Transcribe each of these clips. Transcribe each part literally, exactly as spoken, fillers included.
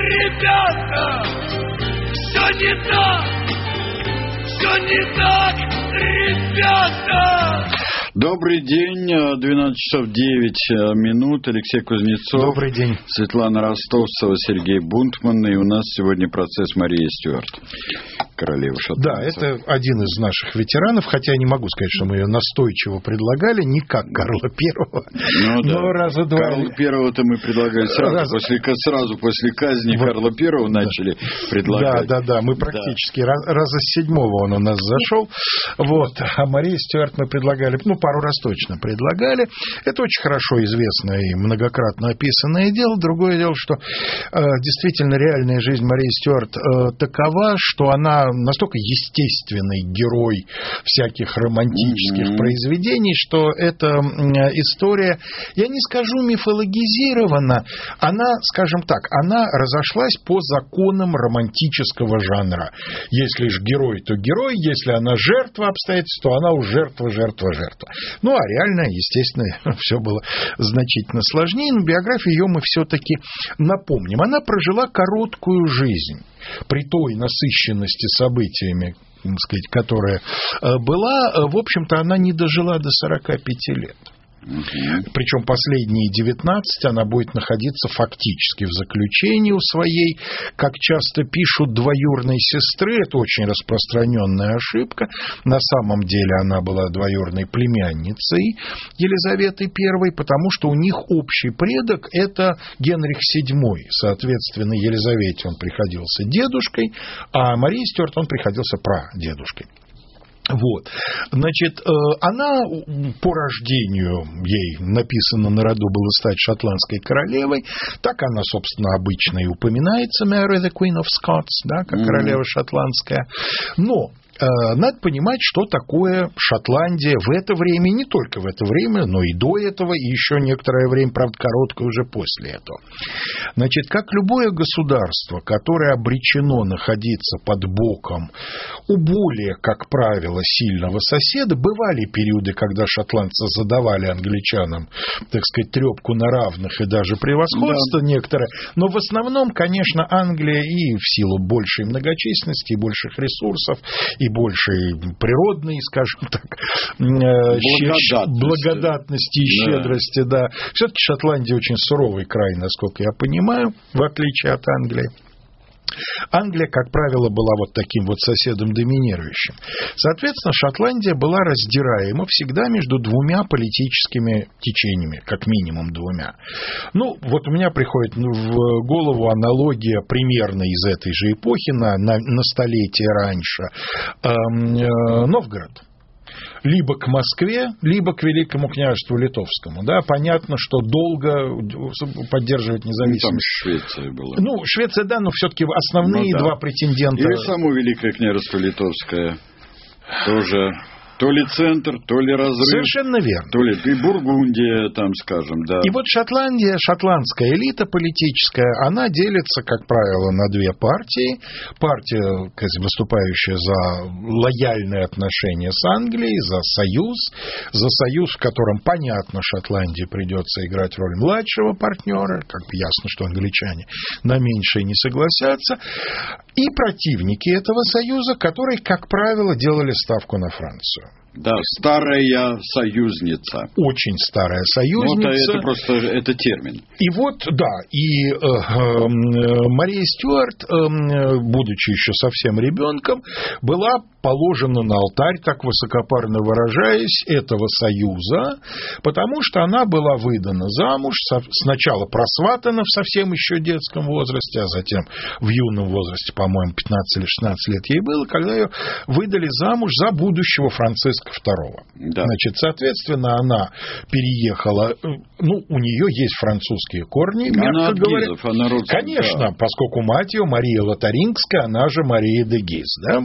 ребята, все не так, все не так, ребята. Добрый день, двенадцать часов девять минут, Алексей Кузнецов. Добрый день. Светлана Ростовцева, Сергей Бунтман, и у нас сегодня процесс Марии Стюарт, королевы шотландцев. Да, это один из наших ветеранов, хотя я не могу сказать, что мы ее настойчиво предлагали, не как Карла Первого, ну, да. но раза два. Карла Первого-то мы предлагали сразу, Раз... после, сразу после казни вот. Карла Первого начали предлагать. Да, да, да, мы практически да. Раз, раза с седьмого он у нас зашел, вот, а Марии Стюарт мы предлагали, ну, пару раз точно предлагали. Это очень хорошо известное и многократно описанное дело. Другое дело, что э, действительно реальная жизнь Марии Стюарт э, такова, что она настолько естественный герой всяких романтических mm-hmm. произведений, что эта э, история, я не скажу мифологизирована, она, скажем так, она разошлась по законам романтического жанра. Если же герой, то герой, если она жертва обстоятельств, то она уж жертва, жертва, жертва. Ну, а реально, естественно, все было значительно сложнее, но биографию ее мы все-таки напомним. Она прожила короткую жизнь при той насыщенности событиями, так сказать, которая была. В общем-то, она не дожила до сорока пяти лет. Угу. Причем последние девятнадцать она будет находиться фактически в заключении у своей, как часто пишут, двоюродной сестры. Это очень распространенная ошибка. На самом деле она была двоюродной племянницей Елизаветы Первой, потому что у них общий предок – это Генрих Седьмой. Соответственно, Елизавете он приходился дедушкой, а Марии Стюарт он приходился прадедушкой. Вот, значит, она по рождению, ей написано на роду было стать шотландской королевой, так она, собственно, обычно и упоминается, Mary the Queen of Scots, да, как mm-hmm. королева шотландская, но надо понимать, что такое Шотландия в это время, не только в это время, но и до этого, и еще некоторое время, правда, короткое уже после этого. Значит, как любое государство, которое обречено находиться под боком у более, как правило, сильного соседа, бывали периоды, когда шотландцы задавали англичанам, так сказать, трепку на равных и даже превосходство да. некоторое, но в основном, конечно, Англия и в силу большей многочисленности, и больших ресурсов, и большей природной, скажем так, благодатности, благодатности и щедрости, да. да. Все-таки Шотландия очень суровый край, насколько я понимаю, в отличие от Англии. Англия, как правило, была вот таким вот соседом доминирующим. Соответственно, Шотландия была раздираема всегда между двумя политическими течениями, как минимум двумя. Ну, вот у меня приходит в голову аналогия примерно из этой же эпохи, на, на, на столетие раньше. Эм, э, Новгород. Либо к Москве, либо к Великому княжеству Литовскому. Да, понятно, что долго поддерживать независимость. Ну, там Швеция была. Ну, Швеция, да, но все-таки основные ну, да. два претендента. И само Великое княжество Литовское тоже. То ли центр, то ли разрыв. Совершенно верно. То ли и Бургундия, там, скажем, да. И вот Шотландия, шотландская элита политическая, она делится, как правило, на две партии. Партия, выступающая за лояльные отношения с Англией, за союз. За союз, в котором, понятно, Шотландии придется играть роль младшего партнера. Как бы ясно, что англичане на меньшее не согласятся. И противники этого союза, которые, как правило, делали ставку на Францию. Да, старая союзница. Очень старая союзница. Вот это просто это термин. И вот, да, и э, э, Мария Стюарт, э, будучи еще совсем ребенком, была положена на алтарь, так высокопарно выражаясь, этого союза, потому что она была выдана замуж, сначала просватана в совсем еще детском возрасте, а затем в юном возрасте, по-моему, пятнадцать или шестнадцать лет ей было, когда ее выдали замуж за будущего Франциска второго. Да. Значит, соответственно, она переехала, ну, у нее есть французские корни, она мягко говоря. Гизов, она родственница. Конечно, да. Поскольку мать ее Мария Лотарингская, она же Мария де Гиз, да?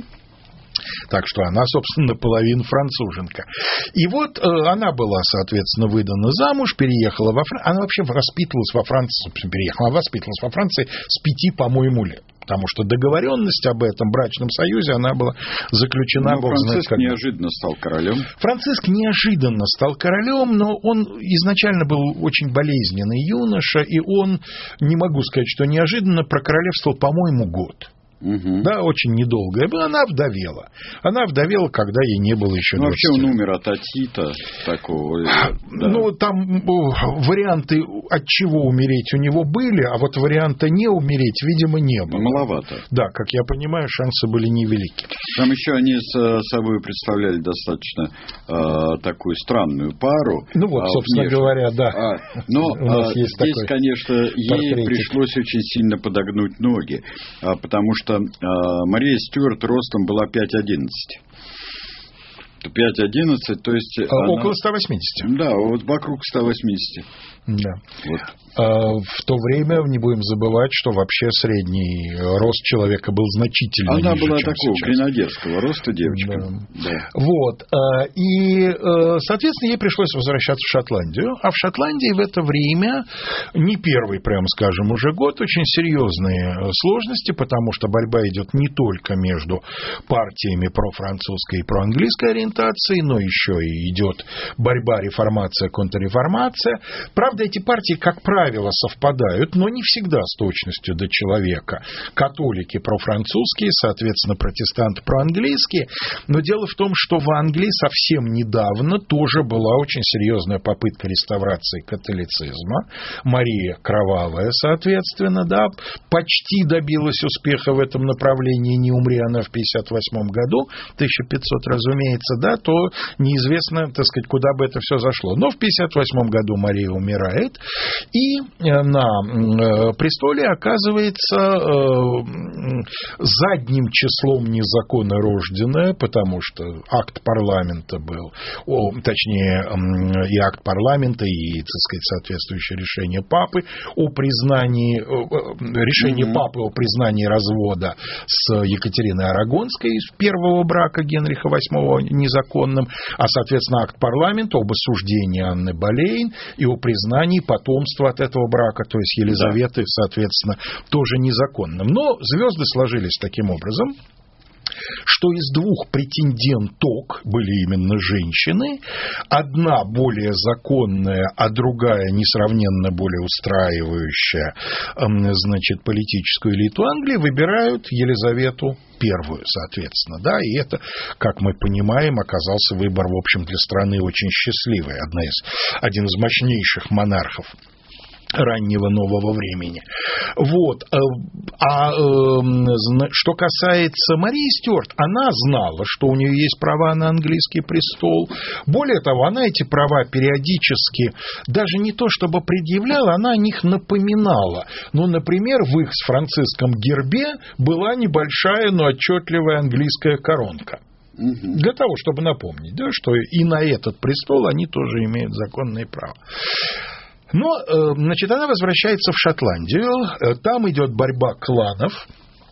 Так что она, собственно, наполовину француженка. И вот э, она была, соответственно, выдана замуж, переехала во Францию. Она вообще воспитывалась во Франции, собственно, переехала, она воспитывалась во Франции с пяти, по-моему, лет. потому что договоренность об этом брачном союзе, она была заключена, но бог знает Франциск когда. неожиданно стал королем. Франциск неожиданно стал королем, но он изначально был очень болезненный юноша, и он, не могу сказать, что неожиданно, прокоролевствовал, по-моему, год. Угу. Да, очень недолгое. Она вдовела. Она вдовела, когда ей не было еще ну, двадцати. вообще он умер от отита такого. Да. Ну, там варианты, от чего умереть у него были, а вот варианта не умереть, видимо, не было. Маловато. Да, как я понимаю, шансы были невелики. Там еще они с собой представляли достаточно э, такую странную пару. Ну вот, а, собственно внешне. говоря, да. А, но у нас а, есть здесь, такой конечно, ей портретик. Пришлось очень сильно подогнуть ноги, а, потому что а, Мария Стюарт ростом была пять одиннадцать. пять одиннадцать, то есть... А, она... Около ста восьмидесяти. Да, вот вокруг ста восьмидесяти. Да. Вот. В то время не будем забывать, что вообще средний рост человека был значительно Она ниже, была чем такого сейчас. гренадерского роста девочка. Да. Да. Вот. И, соответственно, ей пришлось возвращаться в Шотландию. А в Шотландии в это время, не первый, прямо скажем, уже год, очень серьезные сложности, потому что борьба идет не только между партиями профранцузской и проанглийской ориентации, но еще и идет борьба реформация, контрреформация. Правда, эти партии, как правило, совпадают, но не всегда с точностью до человека. Католики профранцузские, соответственно, протестанты проанглийские. Но дело в том, что в Англии совсем недавно тоже была очень серьезная попытка реставрации католицизма. Мария Кровавая, соответственно, да, почти добилась успеха в этом направлении. Не умри она в пятьдесят восьмом году, тысяча пятьсот, разумеется, да, то неизвестно, так сказать, куда бы это все зашло. Но в пятьдесят восьмом году Мария умирает, и на престоле оказывается задним числом незаконно рожденная, потому что акт парламента был, о, точнее, и акт парламента, и, так сказать, соответствующее решение папы о признании, решение mm-hmm. папы о признании развода с Екатериной Арагонской из первого брака Генриха восьмого незаконным, а, соответственно, акт парламента об осуждении Анны Болейн и о признании потомства от этого брака, то есть Елизаветы, да. соответственно, тоже незаконным. Но звезды сложились таким образом, что из двух претенденток были именно женщины, одна более законная, а другая несравненно более устраивающая, значит, политическую элиту Англии, выбирают Елизавету Первую, соответственно, да, и это, как мы понимаем, оказался выбор, в общем, для страны очень счастливый, одна из, один из мощнейших монархов раннего нового времени. Вот. А что касается Марии Стюарт, она знала, что у нее есть права на английский престол. Более того, она эти права периодически, даже не то чтобы предъявляла, она о них напоминала. Ну, например, в их с Франциском гербе была небольшая, но отчетливая английская коронка. Для того, чтобы напомнить, да, что и на этот престол они тоже имеют законные права. Но, значит, она возвращается в Шотландию, там идет борьба кланов,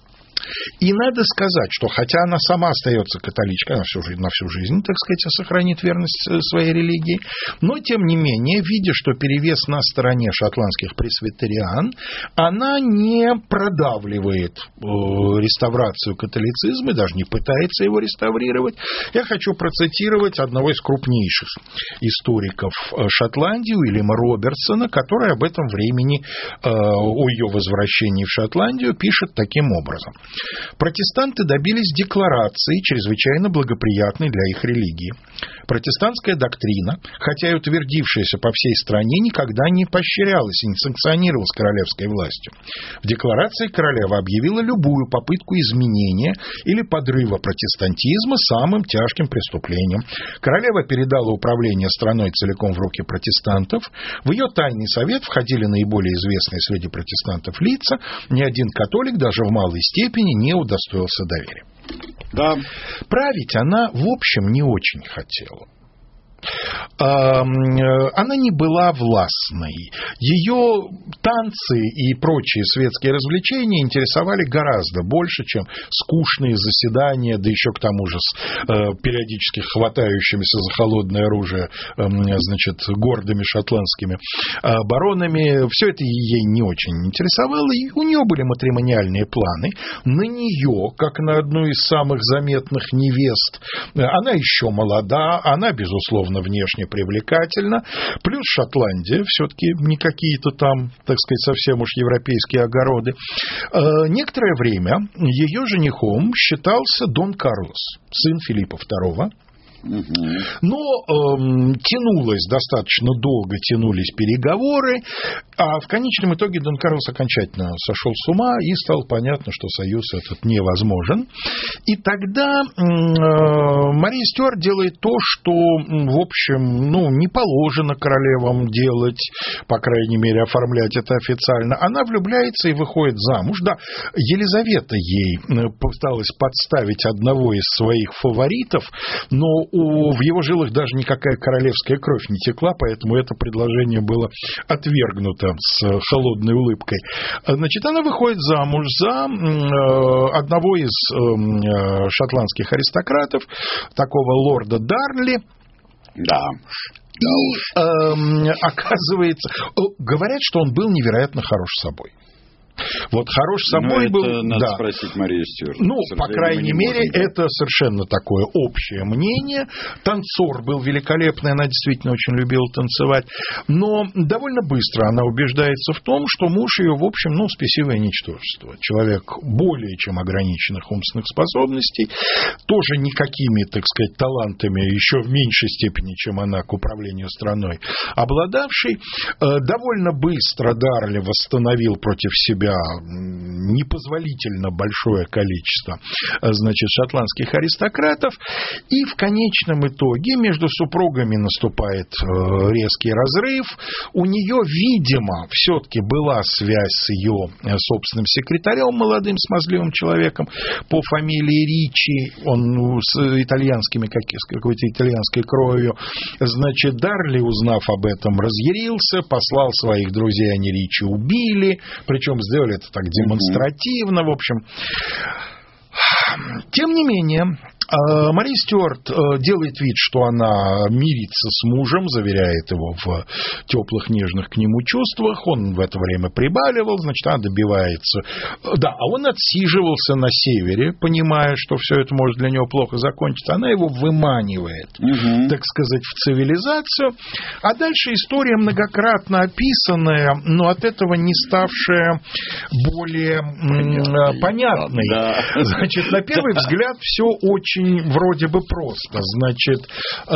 и надо сказать, что хотя она сама остается католичкой, она всю жизнь, на всю жизнь, так сказать, сохранит верность своей религии, но, тем не менее, видя, что перевес на стороне шотландских пресвитериан, она не продавливает э, реставрацию католицизма, даже не пытается его реставрировать. Я хочу процитировать одного из крупнейших историков Шотландии, Уильяма Робертсона, который об этом времени, э, о ее возвращении в Шотландию, пишет таким образом. Протестанты добились декларации, чрезвычайно благоприятной для их религии. Протестантская доктрина, хотя и утвердившаяся по всей стране, никогда не поощрялась и не санкционировалась королевской властью. В декларации королева объявила любую попытку изменения или подрыва протестантизма самым тяжким преступлением. Королева передала управление страной целиком в руки протестантов. В ее тайный совет входили наиболее известные среди протестантов лица. Ни один католик даже в малой степени не удостоился доверия. Да. Править она, в общем, не очень хотела. она не была властной. Ее танцы и прочие светские развлечения интересовали гораздо больше, чем скучные заседания, да еще к тому же с периодически хватающимися за холодное оружие, значит, гордыми шотландскими баронами. Все это ей не очень интересовало, и у нее были матримониальные планы. На нее, как на одну из самых заметных невест, она еще молода, она, безусловно, внешне привлекательна, плюс Шотландия, все-таки не какие-то там, так сказать, совсем уж европейские огороды. Некоторое время ее женихом считался Дон Карлос, сын Филиппа второго. Но э, тянулось достаточно долго, тянулись переговоры, а в конечном итоге Дон Карлос окончательно сошел с ума, и стало понятно, что союз этот невозможен. И тогда э, Мария Стюарт делает то, что, в общем, ну, не положено королевам делать, по крайней мере, оформлять это официально. Она влюбляется и выходит замуж. Да, Елизавета ей пыталась подставить одного из своих фаворитов, но в его жилах даже никакая королевская кровь не текла, поэтому это предложение было отвергнуто с холодной улыбкой. Значит, она выходит замуж за одного из шотландских аристократов, такого лорда Дарнли. Да. И э, оказывается, говорят, что он был невероятно хорош собой. Вот хорош собой это был... Надо да. спросить Марию Стюарт. Ну, по крайней мере, это совершенно такое общее мнение. Танцор был великолепный, она действительно очень любила танцевать. Но довольно быстро она убеждается в том, что муж ее, в общем, ну, спесивое ничтожество. Человек более чем ограниченных умственных способностей, тоже никакими, так сказать, талантами, еще в меньшей степени, чем она, к управлению страной обладавший. Довольно быстро Дарли восстановил против себя непозволительно большое количество, значит, шотландских аристократов, и в конечном итоге между супругами наступает резкий разрыв. У нее, видимо, все-таки была связь с ее собственным секретарем, молодым смазливым человеком по фамилии Ричи, он с итальянскими, с какой-то итальянской кровью. Значит, Дарли, узнав об этом, разъярился, послал своих друзей, они Ричи убили, причем сделали это так демонстративно, в общем. Тем не менее, Мария Стюарт делает вид, что она мирится с мужем, заверяет его в теплых, нежных к нему чувствах. Он в это время прибаливал, значит, она добивается. Да, а он отсиживался на севере, понимая, что все это может для него плохо закончиться. Она его выманивает, угу. так сказать, в цивилизацию. А дальше история многократно описанная, но от этого не ставшая более понятной. понятной. Да. Значит, на первый взгляд все очень вроде бы просто. Значит,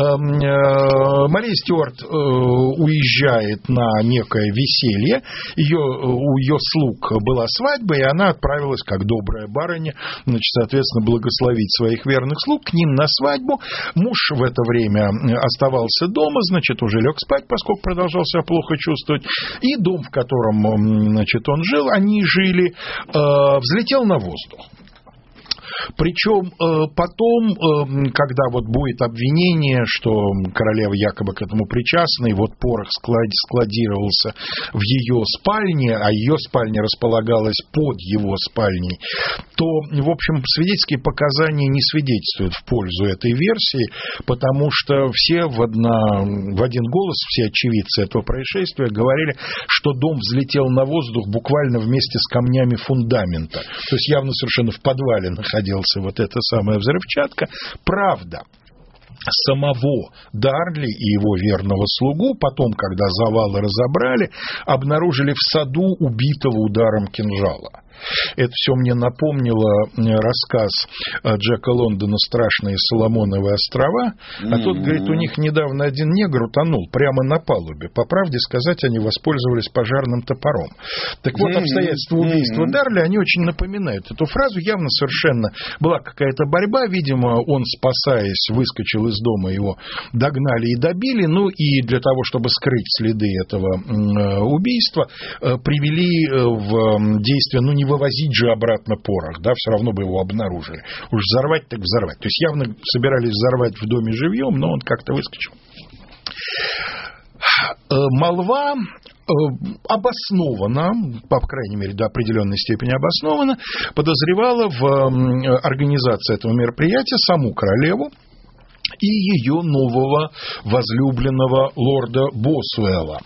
Мария Стюарт уезжает на некое веселье, ее, у ее слуг была свадьба, и она отправилась, как добрая барыня, значит, соответственно, благословить своих верных слуг к ним на свадьбу. Муж в это время оставался дома, значит, уже лег спать, поскольку продолжал себя плохо чувствовать, и дом, в котором, значит, он жил, они жили, взлетел на воздух. Причем потом, когда вот будет обвинение, что королева якобы к этому причастна, и вот порох складировался в ее спальне, а ее спальня располагалась под его спальней, то, в общем, свидетельские показания не свидетельствуют в пользу этой версии, потому что все в, одна, в один голос, все очевидцы этого происшествия говорили, что дом взлетел на воздух буквально вместе с камнями фундамента. То есть явно совершенно в подвале находился вот эта самая взрывчатка. Правда, самого Дарли и его верного слугу потом, когда завалы разобрали, обнаружили в саду убитого ударом кинжала. Это все мне напомнило рассказ Джека Лондона «Страшные Соломоновы острова». А тут, говорит, у них недавно один негр утонул прямо на палубе. По правде сказать, они воспользовались пожарным топором. Так вот, обстоятельства убийства Дарли, они очень напоминают эту фразу. Явно совершенно была какая-то борьба. Видимо, он, спасаясь, выскочил из дома, его догнали и добили. Ну и для того, чтобы скрыть следы этого убийства, привели в действие, ну, не вывозить же обратно порох, да, все равно бы его обнаружили. Уж взорвать так взорвать. То есть явно собирались взорвать в доме живьем, но он как-то выскочил. Молва обоснованно, по крайней мере, до определенной степени обоснованно, подозревала в организации этого мероприятия саму королеву и ее нового возлюбленного лорда Босуэлла.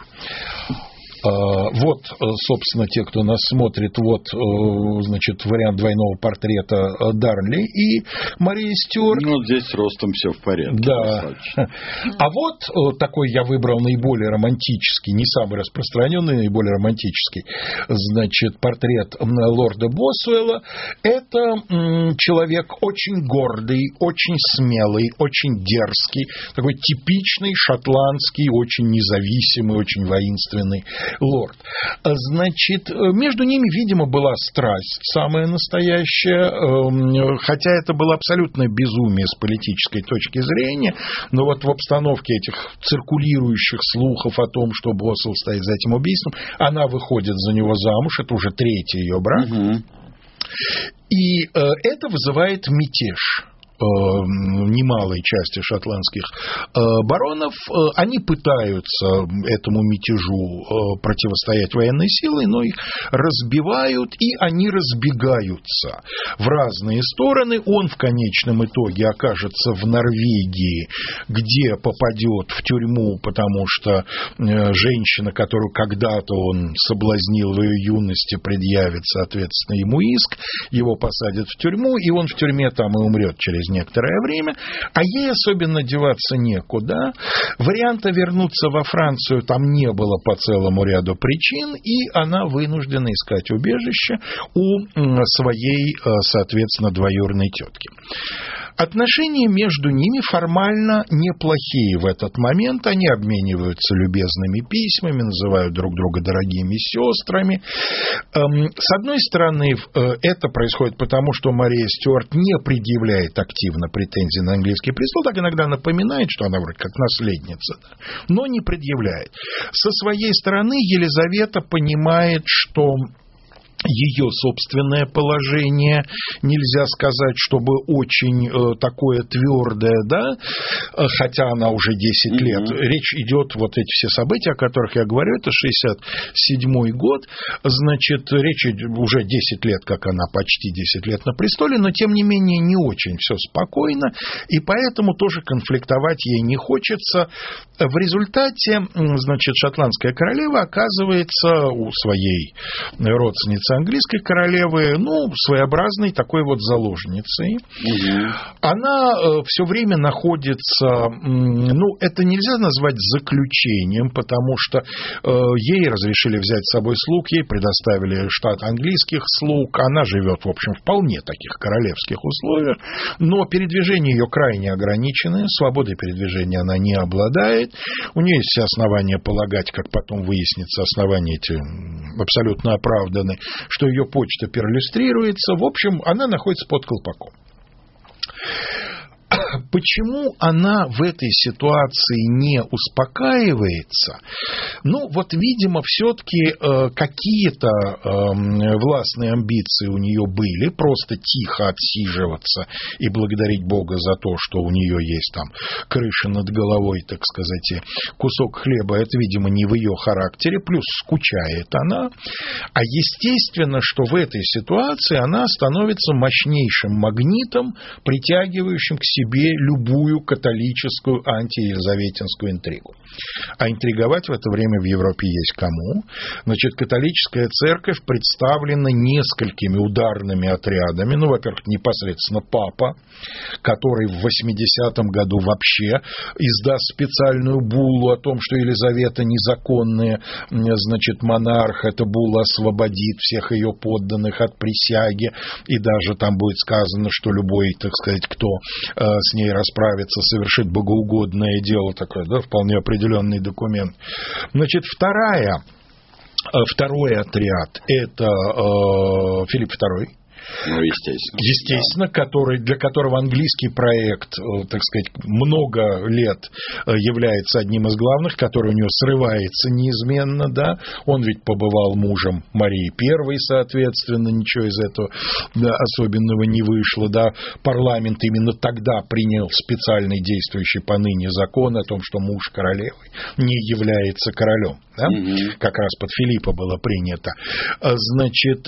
Вот, собственно, те, кто нас смотрит, вот, значит, вариант двойного портрета Дарнли и Марии Стюарт. Ну, здесь с ростом все в порядке. Да. А вот такой я выбрал наиболее романтический, не самый распространенный, наиболее романтический, значит, портрет лорда Босуэлла. Это человек очень гордый, очень смелый, очень дерзкий, такой типичный шотландский, очень независимый, очень воинственный лорд. Значит, между ними, видимо, была страсть самая настоящая, хотя это было абсолютное безумие с политической точки зрения, но вот в обстановке этих циркулирующих слухов о том, что Босуэлл стоит за этим убийством, она выходит за него замуж, это уже третий ее брак, угу. И э, это вызывает мятеж немалой части шотландских баронов. Они пытаются этому мятежу противостоять военной силой, но их разбивают, и они разбегаются в разные стороны. Он в конечном итоге окажется в Норвегии, где попадет в тюрьму, потому что женщина, которую когда-то он соблазнил в ее юности, предъявит, соответственно, ему иск, его посадят в тюрьму, и он в тюрьме там и умрет через некоторое время, а ей особенно деваться некуда. Варианта вернуться во Францию там не было по целому ряду причин, и она вынуждена искать убежище у своей, соответственно, двоюродной тетки. Отношения между ними формально неплохие в этот момент. Они обмениваются любезными письмами, называют друг друга дорогими сестрами. С одной стороны, это происходит потому, что Мария Стюарт не предъявляет активно претензий на английский престол, так иногда напоминает, что она вроде как наследница, но не предъявляет. Со своей стороны Елизавета понимает, что ее собственное положение, нельзя сказать, чтобы очень э, такое твердое, да, хотя она уже десять лет. Mm-hmm. Речь идет, вот эти все события, о которых я говорю, это шестьдесят седьмой год, значит, речь уже десять лет, как она почти десять лет на престоле, но, тем не менее, не очень все спокойно, и поэтому тоже конфликтовать ей не хочется. В результате, значит, шотландская королева оказывается у своей родственницы английской королевы, ну, своеобразной такой вот заложницей. Угу. Она э, все время находится, э, ну, это нельзя назвать заключением, потому что э, ей разрешили взять с собой слуг, ей предоставили штат английских слуг, она живет, в общем, вполне таких королевских условиях, но передвижения ее крайне ограничены, свободой передвижения она не обладает, у нее есть все основания полагать, как потом выяснится, основания эти абсолютно оправданы, что ее почта перлюстрируется. В общем, она находится под колпаком. Почему она в этой ситуации не успокаивается? Ну, вот, видимо, все-таки э, какие-то э, властные амбиции у нее были, просто тихо отсиживаться и благодарить Бога за то, что у нее есть там крыша над головой, так сказать, и кусок хлеба. Это, видимо, не в ее характере, плюс скучает она. А естественно, что в этой ситуации она становится мощнейшим магнитом, притягивающим к себе любую католическую антиелизаветинскую интригу. А интриговать в это время в Европе есть кому? Значит, католическая церковь представлена несколькими ударными отрядами. Ну, во-первых, непосредственно папа, который в восьмидесятом году вообще издаст специальную буллу о том, что Елизавета незаконная, значит, монарх. Эта булла освободит всех ее подданных от присяги, и даже там будет сказано, что любой, так сказать, кто э, с ней расправится, совершит богоугодное дело, такое, да, вполне определенный документ. Значит, вторая, второй отряд – это э, Филипп второй. Ну, естественно. Естественно, да. который, для которого английский проект, так сказать, много лет является одним из главных, который у него срывается неизменно, да. Он ведь побывал мужем Марии Первой, соответственно, ничего из этого да, особенного не вышло, да. Парламент именно тогда принял специальный действующий поныне закон о том, что муж королевы не является королем, да. Mm-hmm. Как раз под Филиппа было принято. Значит,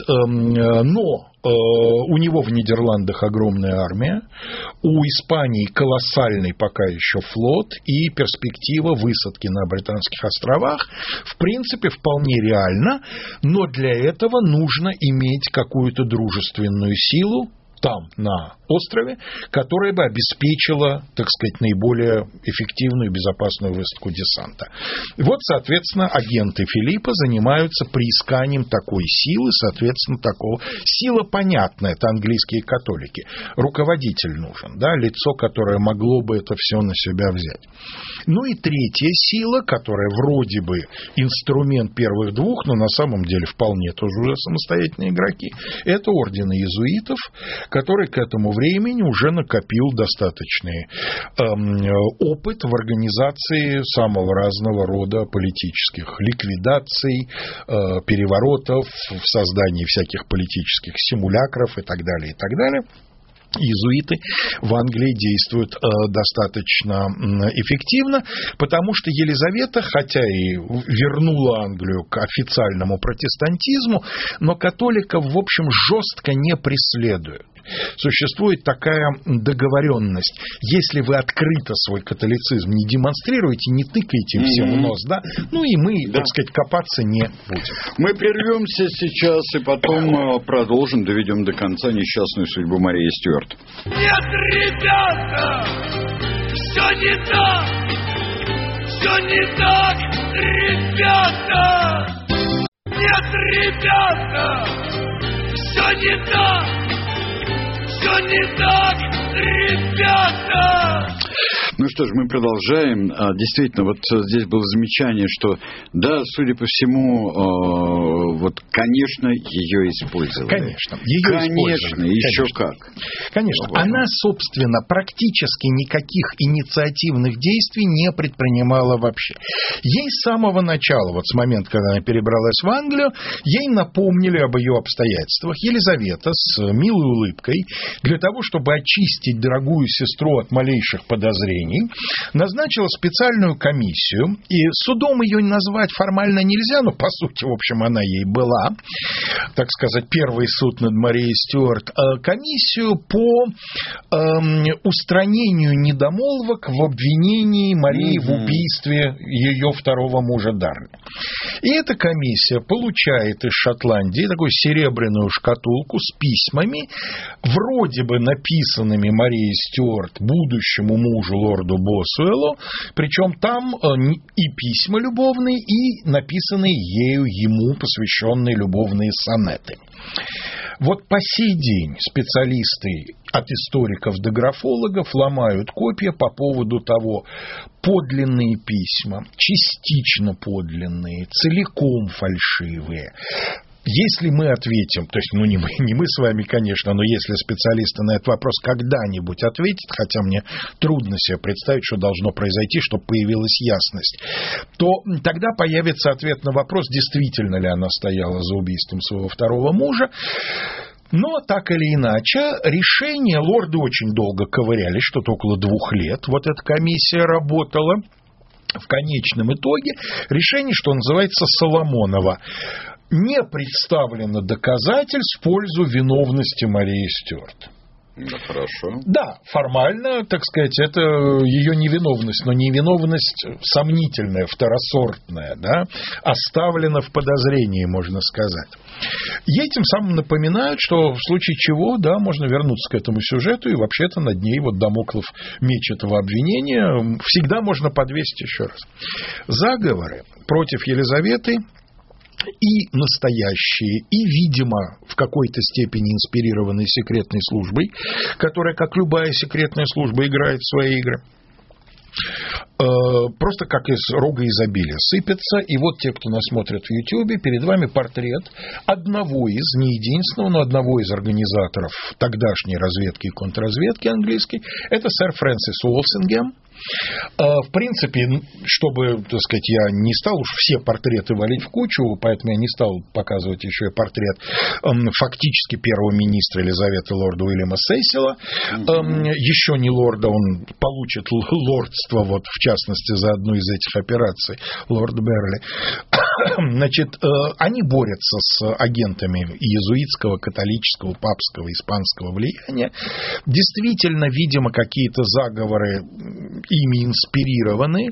но у него в Нидерландах огромная армия, у Испании колоссальный пока еще флот и перспектива высадки на Британских островах в принципе вполне реальна, но для этого нужно иметь какую-то дружественную силу там, на острове, которая бы обеспечила, так сказать, наиболее эффективную и безопасную высадку десанта. Вот, соответственно, агенты Филиппа занимаются приисканием такой силы, соответственно, такого... Сила понятна, это английские католики. Руководитель нужен, да, лицо, которое могло бы это все на себя взять. Ну и третья сила, которая вроде бы инструмент первых двух, но на самом деле вполне тоже уже самостоятельные игроки, это орден иезуитов, который к этому времени уже накопил достаточный э, опыт в организации самого разного рода политических ликвидаций, э, переворотов, в создании всяких политических симулякров и так далее, и так далее. Иезуиты в Англии действуют э, достаточно э, эффективно, потому что Елизавета, хотя и вернула Англию к официальному протестантизму, но католиков, в общем, жестко не преследуют. Существует такая договоренность. Если вы открыто свой католицизм не демонстрируете, не тыкаете всем в нос, да, ну и мы, да. так сказать, копаться не будем. Мы прервемся сейчас и потом продолжим, доведем до конца несчастную судьбу Марии Стюарт. Нет, ребята, все не так, все не так, ребята. Нет, ребята, все не так. Все не так, ребята! Ну что ж, мы продолжаем. Действительно, вот здесь было замечание, что, да, судя по всему, вот, конечно, ее использовали. Конечно, ее Конечно, еще Конечно. как. Конечно. Вот. Она, собственно, практически никаких инициативных действий не предпринимала вообще. Ей с самого начала, вот с момента, когда она перебралась в Англию, ей напомнили об ее обстоятельствах. Елизавета с милой улыбкой, для того, чтобы очистить дорогую сестру от малейших подозрений, назначила специальную комиссию, и судом ее назвать формально нельзя, но по сути, в общем, она ей была, так сказать, первый суд над Марией Стюарт, комиссию по э, устранению недомолвок в обвинении Марии mm-hmm. в убийстве ее второго мужа Дарни. И эта комиссия получает из Шотландии такую серебряную шкатулку с письмами, вроде бы написанными Марией Стюарт будущему мужу лорду Босуэллу, причем там и письма любовные, и написанные ею ему посвященные любовные сонеты. Вот по сей день специалисты от историков до графологов ломают копья по поводу того, подлинные письма, частично подлинные, целиком фальшивые. Если мы ответим, то есть, ну, не мы, не мы с вами, конечно, но если специалисты на этот вопрос когда-нибудь ответят, хотя мне трудно себе представить, что должно произойти, чтобы появилась ясность, то тогда появится ответ на вопрос, действительно ли она стояла за убийством своего второго мужа. Но, так или иначе, решение лорды очень долго ковырялись, что-то около двух лет вот эта комиссия работала. В конечном итоге решение, что называется, Соломоново. Не представлено доказательств в пользу виновности Марии Стюарт. Ну, хорошо. Да, формально, так сказать, это ее невиновность, но невиновность сомнительная, второсортная, да, оставлена в подозрении, можно сказать. И этим самым напоминают, что в случае чего, да, можно вернуться к этому сюжету, и вообще-то над ней вот дамоклов меч этого обвинения всегда можно подвесить еще раз. Заговоры против Елизаветы и настоящие, и, видимо, в какой-то степени инспирированные секретной службой, которая, как любая секретная служба, играет в свои игры. Просто как из рога изобилия сыпется. И вот те, кто нас смотрит в Ютьюбе, перед вами портрет одного из, не единственного, но одного из организаторов тогдашней разведки и контрразведки английской. Это сэр Фрэнсис Уолсингем. В принципе, чтобы, так сказать, я не стал уж все портреты валить в кучу, поэтому я не стал показывать еще и портрет фактически первого министра Елизаветы лорда Уильяма Сесила. Mm-hmm. Еще не лорда, он получит лордство, вот, в частности, за одну из этих операций, лорд Берли. Значит, они борются с агентами иезуитского, католического, папского, испанского влияния. Действительно, видимо, какие-то заговоры ими инспирированы.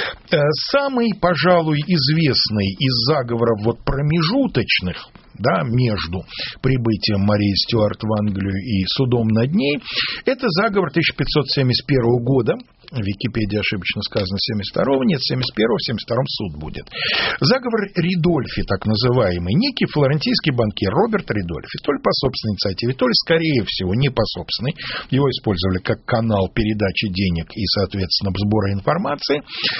Самый, пожалуй, известный из заговоров вот промежуточных, да, между прибытием Марии Стюарт в Англию и судом над ней, это заговор тысяча пятьсот семьдесят первого года. В Википедии ошибочно сказано семьдесят второго, нет, семьдесят первого, в семьдесят втором суд будет. Заговор Ридольфи, так называемый, некий флорентийский банкир Роберт Ридольфи, то ли по собственной инициативе, то ли, скорее всего, не по собственной, его использовали как канал передачи денег и, соответственно, сбора информации,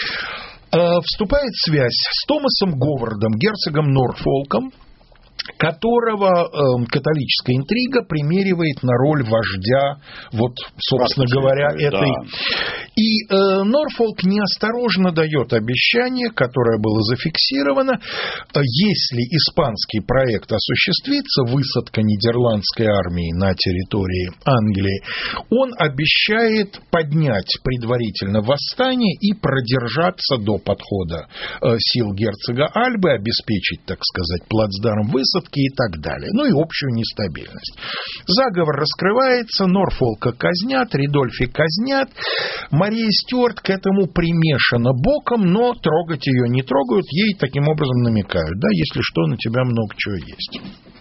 вступает в связь с Томасом Говардом, герцогом Норфолком, которого э, католическая интрига примеривает на роль вождя, вот, собственно Партии, говоря, этой. Да. И э, Норфолк неосторожно дает обещание, которое было зафиксировано, если испанский проект осуществится, высадка нидерландской армии на территории Англии, он обещает поднять предварительно восстание и продержаться до подхода э, сил герцога Альбы, обеспечить, так сказать, плацдарм высадки и так далее. Ну и общую нестабильность. Заговор раскрывается, Норфолка казнят, Ридольфи казнят. Мария Стюарт к этому примешана боком, но трогать ее не трогают, ей таким образом намекают. Да, если что, на тебя много чего есть.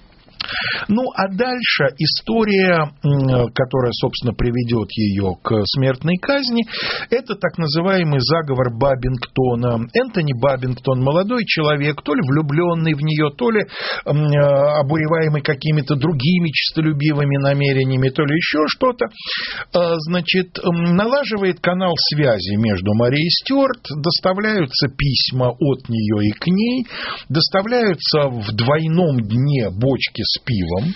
Ну, а дальше история, которая, собственно, приведет ее к смертной казни, это так называемый заговор Бабингтона. Энтони Бабингтон, молодой человек, то ли влюбленный в нее, то ли обуреваемый какими-то другими честолюбивыми намерениями, то ли еще что-то, значит, налаживает канал связи между Марией Стюарт, доставляются письма от нее и к ней, доставляются в двойном дне бочки с пивом.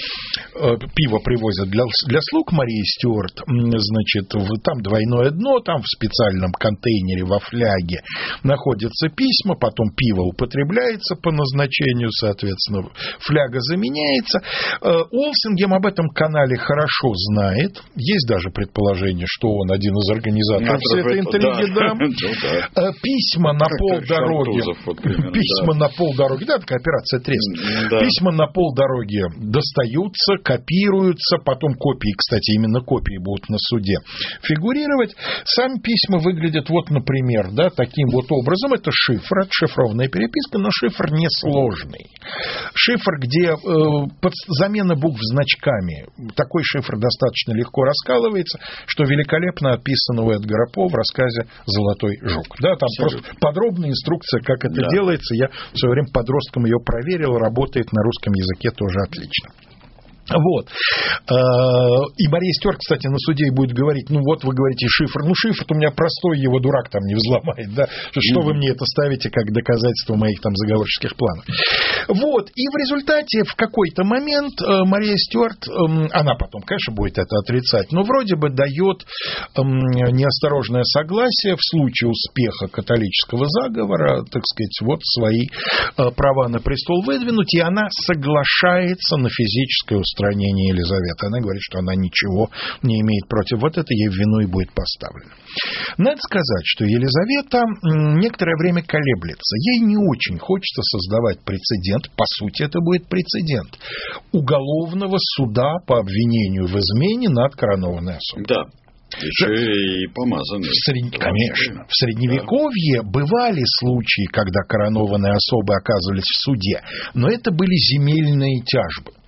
Пиво привозят для, для слуг Марии Стюарт, значит, там двойное дно, там в специальном контейнере во фляге находятся письма, потом пиво употребляется по назначению, соответственно, фляга заменяется. Уолсингем об этом канале хорошо знает, есть даже предположение, что он один из организаторов всей этой интриги, да. Да. Письма на полдороги, письма на полдороги, да, такая операция Трест, да. Письма на полдороги достаются, копируются, потом копии, кстати, именно копии будут на суде фигурировать. Сами письма выглядят вот, например, да, таким вот образом. Это шифр, это шифрованная переписка, но шифр несложный. Шифр, где э, под, замена букв значками. Такой шифр достаточно легко раскалывается, что великолепно описано у Эдгара По в рассказе «Золотой жук». Да, там Абсолютно. Просто подробная инструкция, как это да. делается. Я в свое время подростком ее проверил, работает на русском языке тоже отлично. Вот. И Мария Стюарт, кстати, на суде будет говорить, ну вот вы говорите шифр, ну шифр у меня простой, его дурак там не взломает, да, что вы мне это ставите как доказательство моих там заговорческих планов. Вот, и в результате в какой-то момент Мария Стюарт, она потом, конечно, будет это отрицать, но вроде бы дает неосторожное согласие в случае успеха католического заговора, так сказать, вот свои права на престол выдвинуть, и она соглашается на физическое устранение устранение Елизаветы. Она говорит, что она ничего не имеет против. Вот это ей в вину и будет поставлено. Надо сказать, что Елизавета некоторое время колеблется. Ей не очень хочется создавать прецедент. По сути, это будет прецедент уголовного суда по обвинению в измене над коронованной особой. Да. Еще и помазанный. В сред... Конечно. В Средневековье да. бывали случаи, когда коронованные особы оказывались в суде, но это были земельные тяжбы.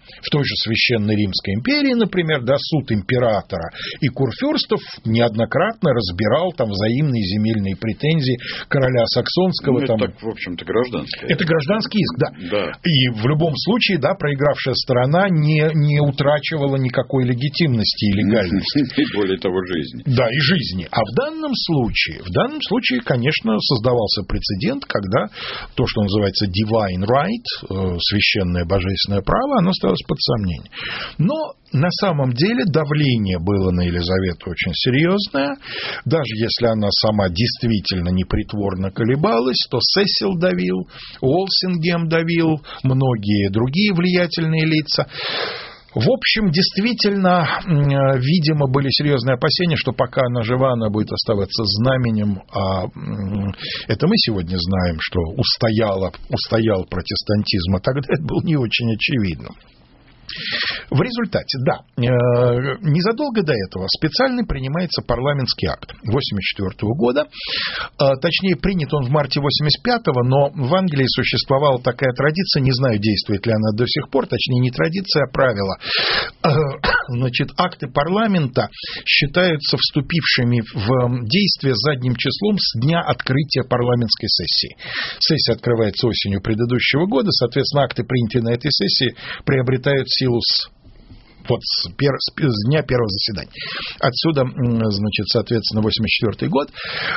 в той же Священной Римской империи, например, да, суд императора и курфюрстов неоднократно разбирал там взаимные земельные претензии короля Саксонского. Ну, там... это, так, в общем-то, гражданский. Это гражданский иск, да. да. И в любом случае, да, проигравшая сторона не, не утрачивала никакой легитимности и легальности. И более того, жизни. Да, и жизни. А в данном случае, в данном случае, конечно, создавался прецедент, когда то, что называется divine right, священное божественное право, оно ставилось под сомнение. Но на самом деле давление было на Елизавету очень серьезное. Даже если она сама действительно непритворно колебалась, то Сесил давил, Уолсингем давил, многие другие влиятельные лица. В общем, действительно, видимо, были серьезные опасения, что пока она жива, она будет оставаться знаменем. А это мы сегодня знаем, что устояла, устоял протестантизм, а тогда это было не очень очевидно. В результате, да, незадолго до этого специально принимается парламентский акт восемьдесят четвёртого года. Точнее, принят он в марте восемьдесят пятого, но в Англии существовала такая традиция, не знаю, действует ли она до сих пор, точнее, не традиция, а правило. Значит, акты парламента считаются вступившими в действие задним числом с дня открытия парламентской сессии. Сессия открывается осенью предыдущего года, соответственно, акты, принятые на этой сессии, приобретают силу с, вот, с, пер, с дня первого заседания. Отсюда, значит, соответственно, восемьдесят четвёртый год.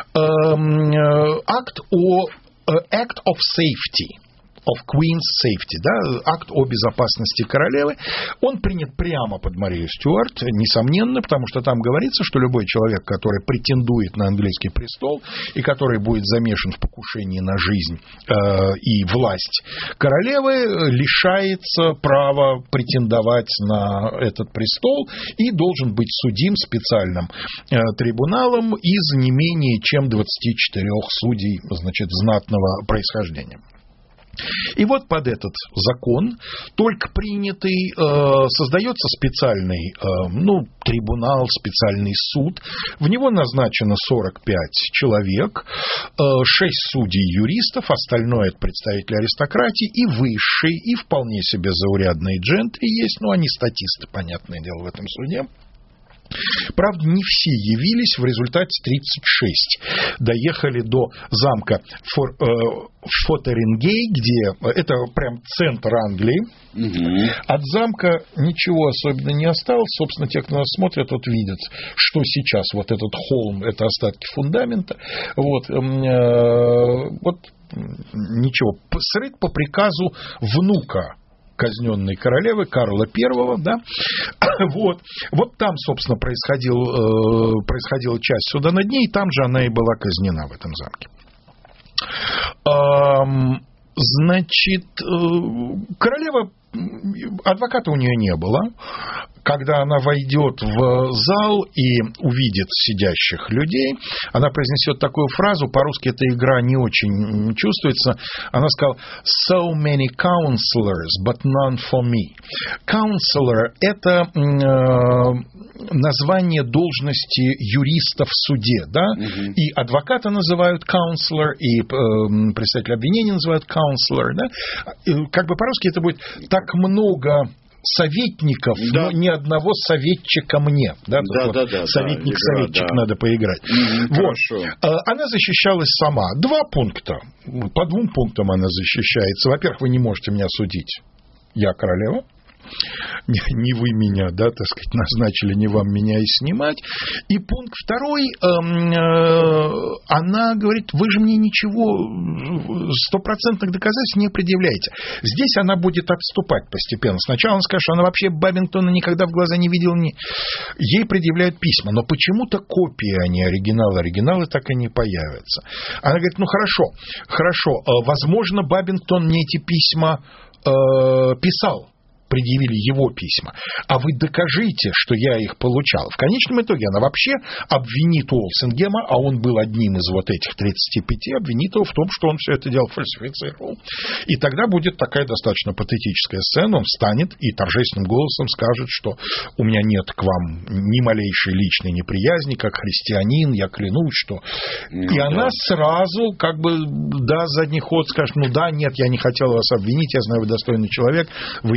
Акт о Act of Safety. Of Queen's Safety, да, акт о безопасности королевы, он принят прямо под Марию Стюарт, несомненно, потому что там говорится, что любой человек, который претендует на английский престол и который будет замешан в покушении на жизнь э, и власть королевы, лишается права претендовать на этот престол и должен быть судим специальным э, трибуналом из не менее чем двадцати четырёх судей, значит, знатного происхождения. И вот под этот закон, только принятый, э, создается специальный э, ну, трибунал, специальный суд. В него назначено сорок пять человек, э, шесть судей-юристов, остальное это представители аристократии и высшие, и вполне себе заурядные джентри есть, но они статисты, понятное дело, в этом суде. Правда, не все явились, в результате тридцать шесть доехали до замка Фор, э, Фотерингей, где это прям центр Англии. Угу. От замка ничего особенно не осталось. Собственно, те, кто нас смотрят, вот видят, что сейчас вот этот холм, это остатки фундамента. Вот, э, вот ничего. Срыт по приказу внука казненной королевы Карла Первого, да, вот, вот там, собственно, происходил, э, происходила часть суда над ней, и там же она и была казнена в этом замке. Эм, значит, э, королева, адвоката у нее не было. Когда она войдет в зал и увидит сидящих людей, она произнесет такую фразу, по-русски эта игра не очень чувствуется, она сказала «So many counselors, but none for me». Counselor – это э, название должности юриста в суде, да, угу. И адвоката называют counselor, и э, представителя обвинения называют counselor, да, и, как бы по-русски это будет «так много советников, да. Но ни одного советчика мне». Да, да, вот да, да, советник-советчик, да. Надо поиграть. Mm, вот. Она защищалась сама. Два пункта. По двум пунктам она защищается. Во-первых, вы не можете меня судить. Я королева. Не, не вы меня, да, так сказать, назначили, не вам меня и снимать. И пункт второй, э, э, она говорит, вы же мне ничего, стопроцентных доказательств не предъявляете. Здесь она будет отступать постепенно. Сначала она скажет, что она вообще Бабингтона никогда в глаза не видела. Не... Ей предъявляют письма, но почему-то копии, а не оригиналы. Оригиналы так и не появятся. Она говорит, ну хорошо, хорошо, э, возможно, Бабингтон мне эти письма э, писал. Предъявили его письма, а вы докажите, что я их получал. В конечном итоге она вообще обвинит Уолсингема, а он был одним из вот этих тридцати пяти, обвинит его в том, что он все это дело фальсифицировал. И тогда будет такая достаточно патетическая сцена, он встанет и торжественным голосом скажет, что у меня нет к вам ни малейшей личной неприязни, как христианин, я клянусь, что... Ну, и да. Она сразу как бы даст задний ход, скажет, ну да, нет, я не хотел вас обвинить, я знаю, вы достойный человек, вы не испытываете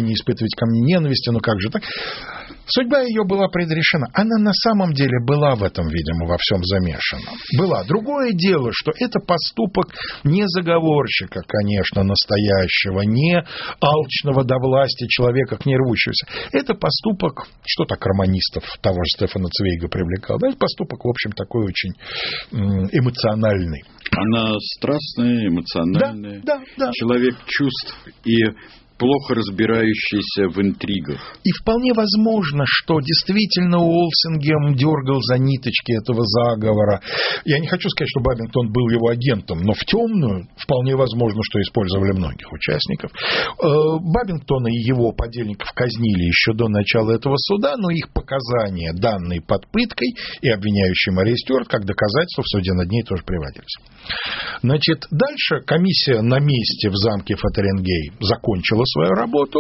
выставить ко мне ненависть, ну как же так? Судьба ее была предрешена. Она на самом деле была в этом, видимо, во всем замешана. Была. Другое дело, что это поступок не заговорщика, конечно, настоящего, не алчного до власти человека, к ней рвущегося. Это поступок, что так романистов того же Стефана Цвейга привлекал. Да, это поступок, в общем, такой очень эмоциональный. Она страстная, эмоциональная. Да, да, да. Человек чувств и плохо разбирающийся в интригах. И вполне возможно, что действительно Уолсингем дергал за ниточки этого заговора. Я не хочу сказать, что Бабингтон был его агентом, но в темную вполне возможно, что использовали многих участников. Бабингтона и его подельников казнили еще до начала этого суда, но их показания, данные под пыткой и обвиняющий Марию Стюарт, как доказательство в суде над ней тоже приводились. Значит, дальше комиссия на месте в замке Фотерингей закончила свою работу,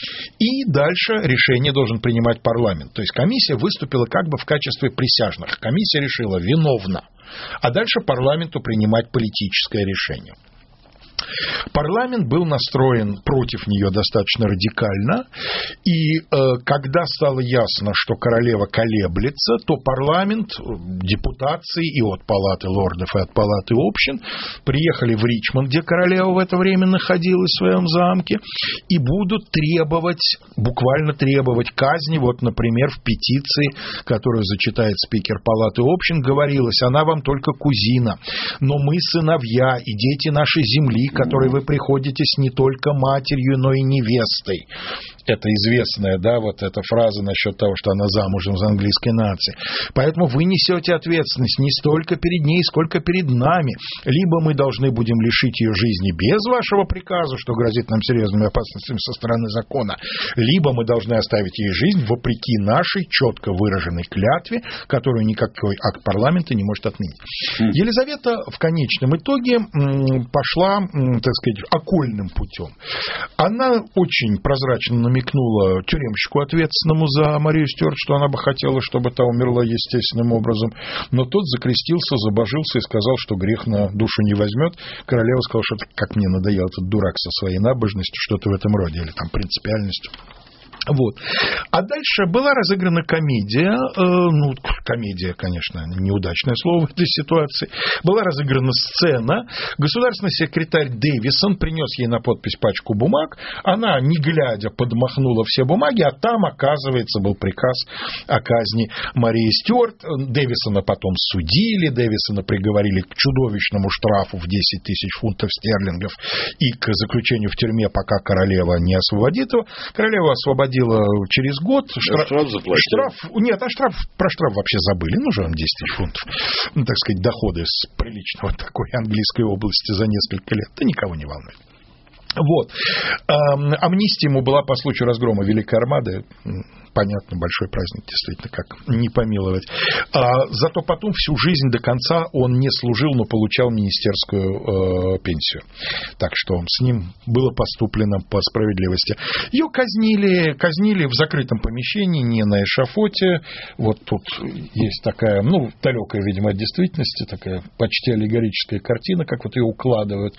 и дальше решение должен принимать парламент. То есть комиссия выступила как бы в качестве присяжных. Комиссия решила виновна, а дальше парламенту принимать политическое решение. Парламент был настроен против нее достаточно радикально, и э, когда стало ясно, что королева колеблется, то парламент, депутации и от палаты лордов, и от палаты общин приехали в Ричмонд, где королева в это время находилась в своем замке, и будут требовать, буквально требовать казни. Вот, например, в петиции, которую зачитает спикер палаты общин, говорилось: она вам только кузина, но мы сыновья и дети нашей земли, которой вы приходитесь не только матерью, но и невестой. Это известная, да, вот эта фраза насчет того, что она замужем за английской нацией. Поэтому вы несете ответственность не столько перед ней, сколько перед нами. Либо мы должны будем лишить ее жизни без вашего приказа, что грозит нам серьезными опасностями со стороны закона, либо мы должны оставить ей жизнь вопреки нашей четко выраженной клятве, которую никакой акт парламента не может отменить. Mm. Елизавета в конечном итоге пошла, так сказать, окольным путем. Она очень прозрачно намекнула тюремщику, ответственному за Марию Стюарт, что она бы хотела, чтобы та умерла естественным образом, но тот закрестился, забожился и сказал, что грех на душу не возьмет. Королева сказала, что как мне надоел этот дурак со своей набожностью, что-то в этом роде, или там принципиальностью. Вот. А дальше была разыграна комедия, э, ну, комедия, конечно, неудачное слово в этой ситуации, была разыграна сцена, государственный секретарь Дэвисон принес ей на подпись пачку бумаг, она, не глядя, подмахнула все бумаги, а там, оказывается, был приказ о казни Марии Стюарт. Дэвисона потом судили, Дэвисона приговорили к чудовищному штрафу в десять тысяч фунтов стерлингов и к заключению в тюрьме, пока королева не освободит его. Королева освободила через год. Штраф, штраф заплатили. Штраф, нет, а штраф, про штраф вообще забыли. Ну, же вам десять тысяч фунтов. Ну, так сказать, доходы с приличного такой английской области за несколько лет. Это никого не волнует. Вот. Амнистия ему была по случаю разгрома Великой Армады. Понятно, большой праздник, действительно, как не помиловать. А, зато потом всю жизнь до конца он не служил, но получал министерскую э, пенсию. Так что с ним было поступлено по справедливости. Ее казнили, казнили в закрытом помещении, не на эшафоте. Вот тут есть такая, ну, далекая, видимо, от действительности, такая почти аллегорическая картина, как вот ее укладывают.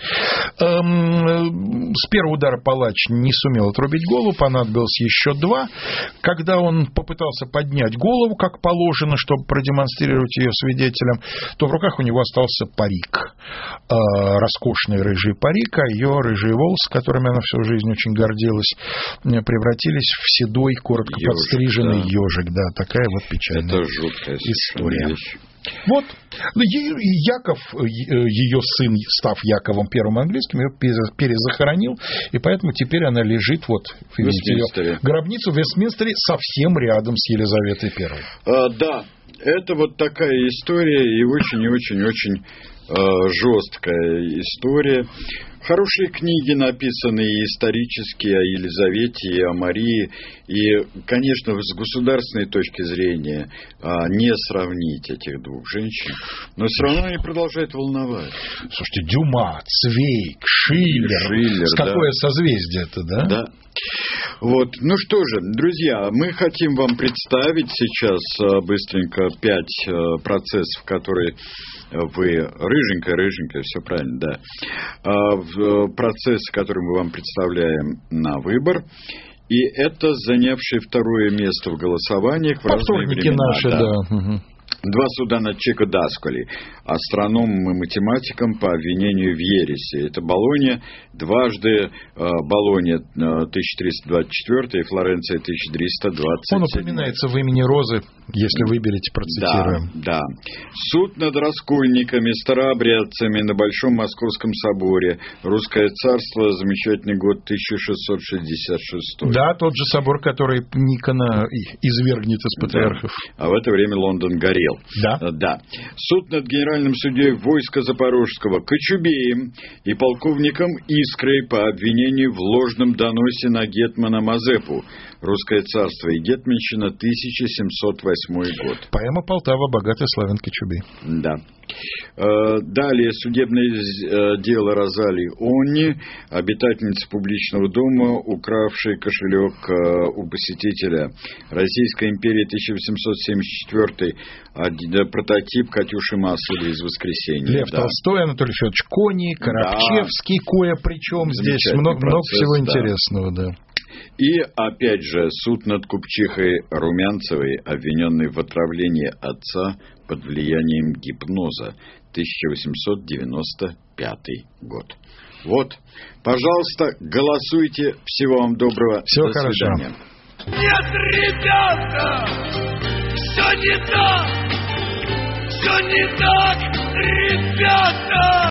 Эм, с первого удара палач не сумел отрубить голову, понадобилось еще два. Когда Когда он попытался поднять голову, как положено, чтобы продемонстрировать ее свидетелям, то в руках у него остался парик. Э, роскошный рыжий парик, а ее рыжие волосы, которыми она всю жизнь очень гордилась, превратились в седой, коротко ежик, подстриженный да. ежик. Да, такая вот печальная Это жуткая история. Вещь. Вот. Яков, ее сын, став Яковом Первым Английским, ее перезахоронил, и поэтому теперь она лежит вот в ее гробницу в Вестминстере совсем рядом с Елизаветой Первой. А, да, это вот такая история, и очень и очень очень э, жесткая история. Хорошие книги написаны и исторические о Елизавете, и о Марии. И, конечно, с государственной точки зрения не сравнить этих двух женщин. Но все равно они продолжают волновать. Слушайте, Дюма, Цвейг, Шиллер. Шиллер с какое да. созвездие это, да? Да. Вот. Ну что же, друзья, мы хотим вам представить сейчас быстренько пять процессов, которые... Вы рыженькая, рыженькая, все правильно, да. Процесс, который мы вам представляем на выбор. И это занявшие второе место в голосованиях в разные времена. Наши, да. Да. Угу. Два суда над Чеко Даскали, астрономом и математиком по обвинению в ереси. Это Болонья, дважды э, Болонья э, тысяча триста двадцать четыре и Флоренция тысяча триста двадцать семь. Он упоминается в имени Розы, если выберете, процитируем. Да, да. Суд над раскольниками, старообрядцами на Большом Московском соборе. Русское царство, замечательный год тысяча шестьсот шестьдесят шестой. Да, тот же собор, который Никона извергнет из патриархов. Да. А в это время Лондон горел. Да? Да. Суд над генеральным судьей войска Запорожского Кочубеем и полковником Искрой по обвинению в ложном доносе на гетмана Мазепу. Русское царство и гетманщина, тысяча семьсот восьмой год. Поэма «Полтава. Богатый славян Кочубей». Да. Далее судебное дело Розалии Онни, обитательницы публичного дома, укравшей кошелек у посетителя. Российская империя, тысяча восемьсот семьдесят четвёртый, прототип Катюши Масловой из «Воскресенья». Лев да. Толстой, Анатолий Федорович Кони, Коробчевский, да. Кое причем здесь много, процесс, много всего да. интересного, да. И, опять же, суд над купчихой Румянцевой, обвиненной в отравлении отца под влиянием гипноза, тысяча восемьсот девяносто пятый год. Вот, пожалуйста, голосуйте. Всего вам доброго. Всего До хорошего. свидания. Нет, ребята, все не так, все не так, ребята.